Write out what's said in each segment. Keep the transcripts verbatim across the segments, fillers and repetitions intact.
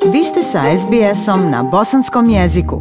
Vi ste sa es bi esom na bosanskom jeziku.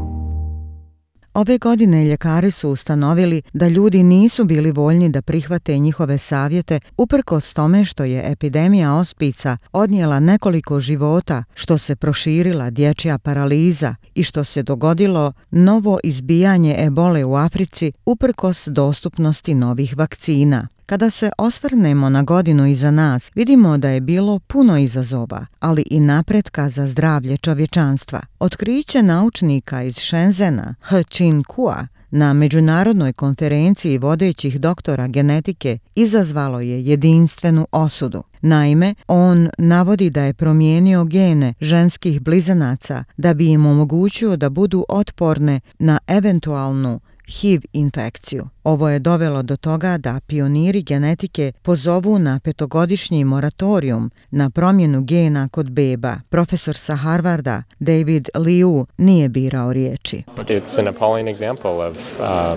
Ove godine ljekari su ustanovili da ljudi nisu bili voljni da prihvate njihove savjete uprkos tome što je epidemija ospica odnijela nekoliko života, što se proširila dječja paraliza i što se dogodilo novo izbijanje ebole u Africi uprkos dostupnosti novih vakcina. Kada se osvrnemo na godinu iza nas, vidimo da je bilo puno izazova, ali i napretka za zdravlje čovječanstva. Otkriće naučnika iz Shenzhena, He Chin-kua, na međunarodnoj konferenciji vodećih doktora genetike izazvalo je jedinstvenu osudu. Naime, on navodi da je promijenio gene ženskih blizanaca da bi im omogućio da budu otporne na eventualnu H I V infekciju. Ovo je dovelo do toga da pioniri genetike pozovu na petogodišnji moratorijum na promjenu gena kod beba. Profesor sa Harvarda, David Liu, nije birao riječi. It's an appalling example of um,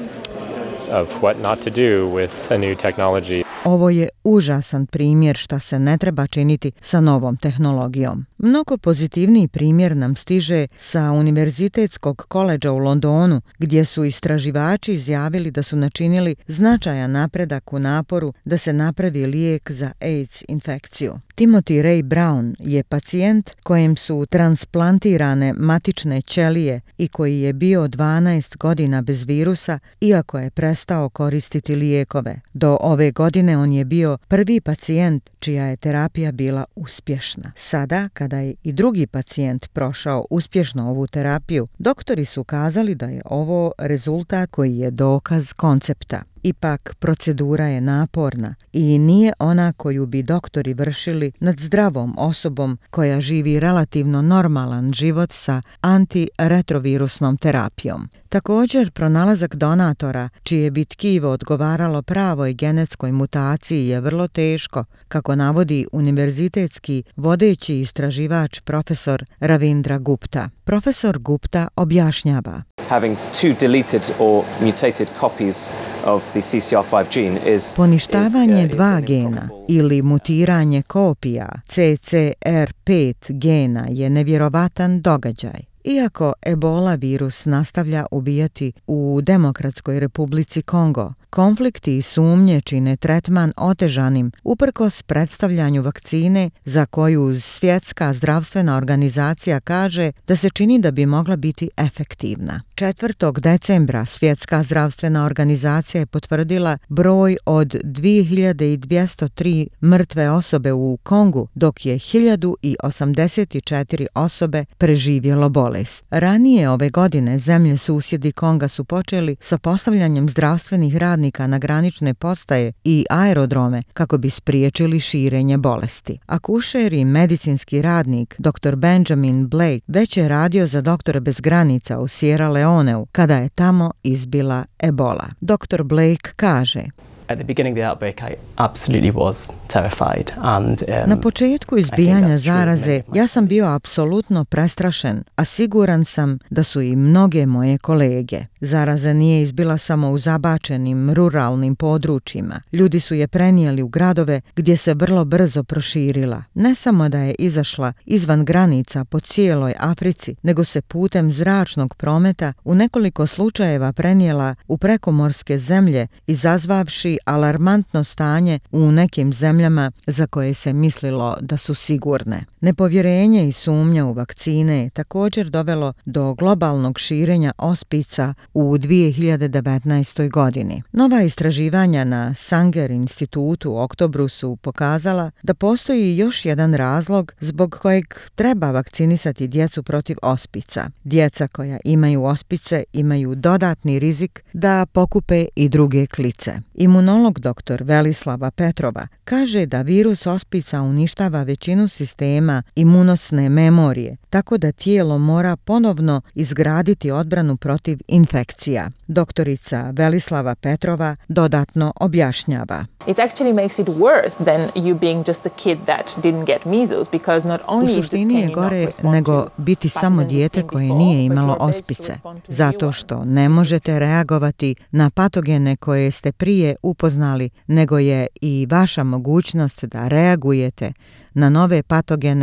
of what not to do with a new technology. Ovo je užasan primjer šta se ne treba činiti sa novom tehnologijom. Mnogo pozitivniji primjer nam stiže sa Univerzitetskog koledža u Londonu, gdje su istraživači izjavili da su načinili značajan napredak u naporu da se napravi lijek za AIDS infekciju. Timothy Ray Brown je pacijent kojem su transplantirane matične ćelije i koji je bio dvanaest godina bez virusa, iako je prestao koristiti lijekove. Do ove godine on je bio prvi pacijent čija je terapija bila uspješna. Sada, kada je i drugi pacijent prošao uspješno ovu terapiju, doktori su kazali da je ovo rezultat koji je dokaz koncepta. Ipak, procedura je naporna i nije ona koju bi doktori vršili nad zdravom osobom koja živi relativno normalan život sa antiretrovirusnom terapijom. Također, pronalazak donatora čije bi tkivo odgovaralo pravoj genetskoj mutaciji je vrlo teško, kako navodi univerzitetski vodeći istraživač profesor Ravindra Gupta. Profesor Gupta objašnjava. Having two deleted or mutated copies of the C C R five gene is Poništavanje dva gena ili mutiranje kopija C C R pet gena je nevjerovatan događaj. Iako Ebola virus nastavlja ubijati u Demokratskoj Republici Kongo, konflikti i sumnje čine tretman otežanim uprkos predstavljanju vakcine za koju Svjetska zdravstvena organizacija kaže da se čini da bi mogla biti efektivna. četvrtog decembra Svjetska zdravstvena organizacija je potvrdila broj od dvije hiljade dvjesto tri mrtve osobe u Kongu, dok je hiljadu osamdeset četiri osobe preživjelo bolest. Ranije ove godine zemlje susjedi Konga su počeli sa postavljanjem zdravstvenih radnika na granične postaje i aerodrome kako bi spriječili širenje bolesti. Akušer i medicinski radnik dr Benjamin Blake već je radio za Doktora bez granica u Sierra Leoneu kada je tamo izbila Ebola. dr Blake kaže: At the beginning of the outbreak, I absolutely was terrified. And, um, Na početku izbijanja zaraze ja sam bio apsolutno prestrašen, a siguran sam da su i mnoge moje kolege. Zaraza nije izbila samo u zabačenim ruralnim područjima. Ljudi su je prenijeli u gradove gdje se vrlo brzo proširila. Ne samo da je izašla izvan granica po cijeloj Africi, nego se putem zračnog prometa u nekoliko slučajeva prenijela u prekomorske zemlje, izazvavši alarmantno stanje u nekim zemljama za koje se mislilo da su sigurne. Nepovjerenje i sumnja u vakcine je također dovelo do globalnog širenja ospica u dvije hiljade devetnaestoj. godini. Nova istraživanja na Sanger institutu u oktobru su pokazala da postoji još jedan razlog zbog kojeg treba vakcinisati djecu protiv ospica. Djeca koja imaju ospice imaju dodatni rizik da pokupe i druge klice. Imunolog dr Velislava Petrova kaže da virus ospica uništava većinu sistema imunosne memorije, tako da tijelo mora ponovno izgraditi odbranu protiv infekcija. Doktorica Velislava Petrova dodatno objašnjava. It actually makes it worse than you being just a kid that didn't get measles because not only U suštini je gore nego biti samo dijete koje nije imalo ospice, zato što ne možete reagovati na patogene koje ste prije upoznali, nego je i vaša mogućnost da reagujete na nove patogene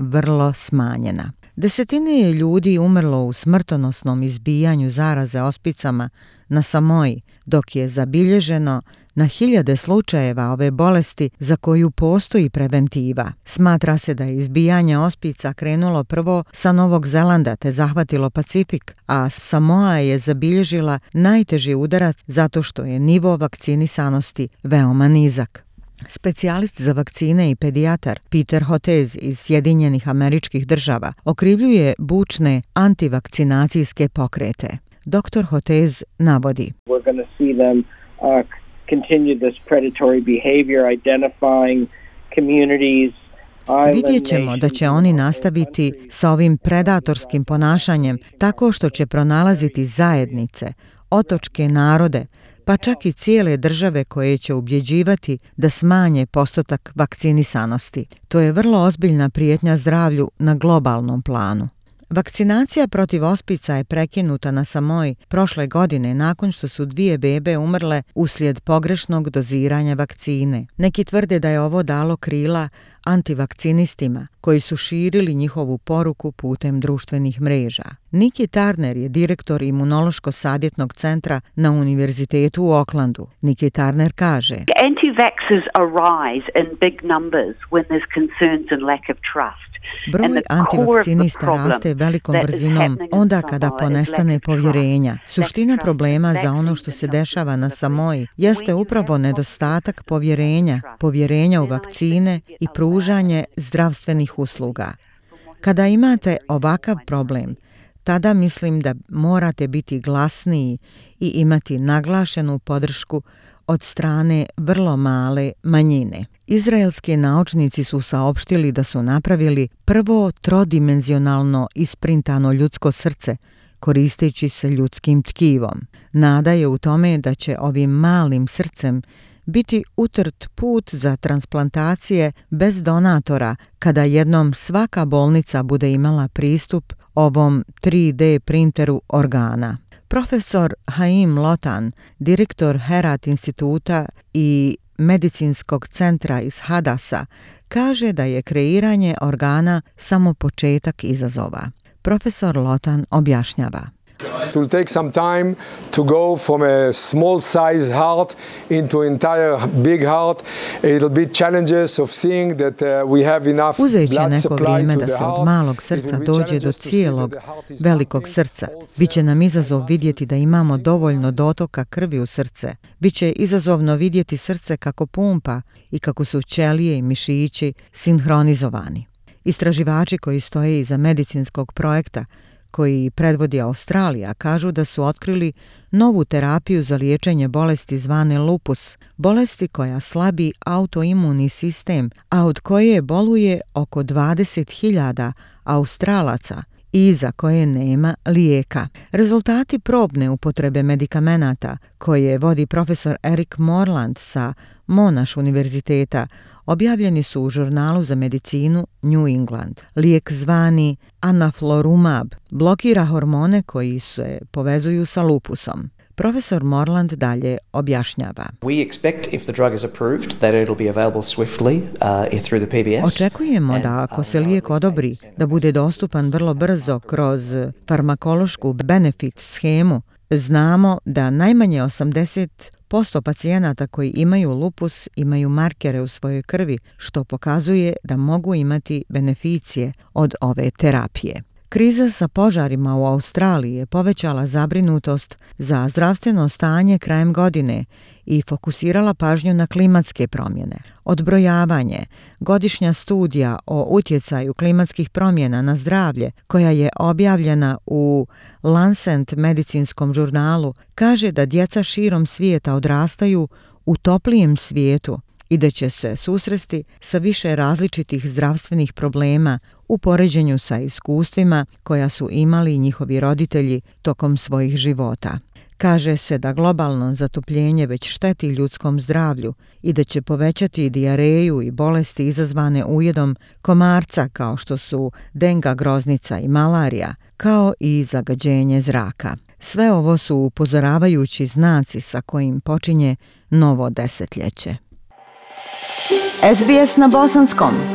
vrlo smanjena. Desetine je ljudi umrlo u smrtonosnom izbijanju zaraze ospicama na Samoji, dok je zabilježeno na hiljade slučajeva ove bolesti za koju postoji preventiva. Smatra se da je izbijanje ospica krenulo prvo sa Novog Zelanda te zahvatilo Pacifik, a Samoa je zabilježila najteži udarac zato što je nivo vakcinisanosti veoma nizak. Specijalist za vakcine i pedijatar Peter Hotez iz Sjedinjenih Američkih Država okrivljuje bučne antivakcinacijske pokrete. Doktor Hotez navodi: We're going to see them uh, continue this predatory behavior, identifying communities. Vidjet ćemo da će oni nastaviti sa ovim predatorskim ponašanjem tako što će pronalaziti zajednice, otočke narode, pa čak i cijele države koje će ubjeđivati da smanje postotak vakcinisanosti. To je vrlo ozbiljna prijetnja zdravlju na globalnom planu. Vakcinacija protiv ospica je prekinuta na Samoji prošle godine nakon što su dvije bebe umrle uslijed pogrešnog doziranja vakcine. Neki tvrde da je ovo dalo krila antivakcinistima koji su širili njihovu poruku putem društvenih mreža. Nikki Turner je direktor imunološko-savjetnog centra na Univerzitetu u Aucklandu. Nikki Turner kaže: Anti-vaxxers arise in big numbers when there's concerns and lack of trust. Broj antivakcinista raste velikom brzinom onda kada ponestane povjerenja. Suština problema za ono što se dešava na Samoji jeste upravo nedostatak povjerenja, povjerenja u vakcine i pružanje zdravstvenih usluga. Kada imate ovakav problem, tada mislim da morate biti glasniji i imati naglašenu podršku od strane vrlo male manjine. Izraelski naučnici su saopštili da su napravili prvo trodimenzionalno isprintano ljudsko srce koristeći se ljudskim tkivom. Nada je u tome da će ovim malim srcem biti utrt put za transplantacije bez donatora kada jednom svaka bolnica bude imala pristup ovom tri D printeru organa. Profesor Haim Lotan, direktor Herat instituta i medicinskog centra iz Hadasa, kaže da je kreiranje organa samo početak izazova. Profesor Lotan objašnjava: It will take some time to go from a small size heart into entire big heart. It'll be challenges of seeing that uh, we have enough blood supply to the heart. Uzeće neko vrijeme da se od malog srca dođe do cijelog velikog srca. Biće nam izazov vidjeti da imamo dovoljno dotoka krvi u srce. Biće izazovno vidjeti srce kako pumpa i kako su ćelije i mišići sinhronizovani. Istraživači koji stoje iza medicinskog projekta koji predvodi Australija, kažu da su otkrili novu terapiju za liječenje bolesti zvane lupus, bolesti koja slabi autoimuni sistem, a od koje boluje oko dvadeset hiljada Australaca i za koje nema lijeka. Rezultati probne upotrebe medikamenata koje vodi profesor Eric Moreland sa Monash univerziteta objavljeni su u žurnalu za medicinu New England. Lijek zvani Anaflorumab blokira hormone koji se povezuju sa lupusom. Profesor Moreland dalje objašnjava: We expect if the drug is approved that it'll be available swiftly uh, through the P B S. Očekujemo da ako se lijek odobri, da bude dostupan vrlo brzo kroz farmakološku benefit schemu. Znamo da najmanje osamdeset posto pacijenata koji imaju lupus imaju markere u svojoj krvi, što pokazuje da mogu imati beneficije od ove terapije. Kriza sa požarima u Australiji je povećala zabrinutost za zdravstveno stanje krajem godine i fokusirala pažnju na klimatske promjene. Odbrojavanje, godišnja studija o utjecaju klimatskih promjena na zdravlje, koja je objavljena u Lancet medicinskom žurnalu, kaže da djeca širom svijeta odrastaju u toplijem svijetu i da će se susresti sa više različitih zdravstvenih problema u poređenju sa iskustvima koja su imali njihovi roditelji tokom svojih života. Kaže se da globalno zatopljenje već šteti ljudskom zdravlju i da će povećati dijareju i bolesti izazvane ujedom komarca kao što su denga groznica i malarija, kao i zagađenje zraka. Sve ovo su upozoravajući znaci sa kojim počinje novo desetljeće. S B S na bosanskom.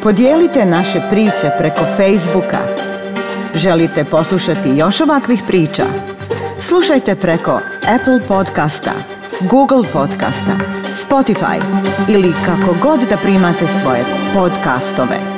Podijelite naše priče preko Facebooka. Želite poslušati još ovakvih priča? Slušajte preko Apple podcasta, Google podcasta, Spotify ili kako god da primate svoje podcastove.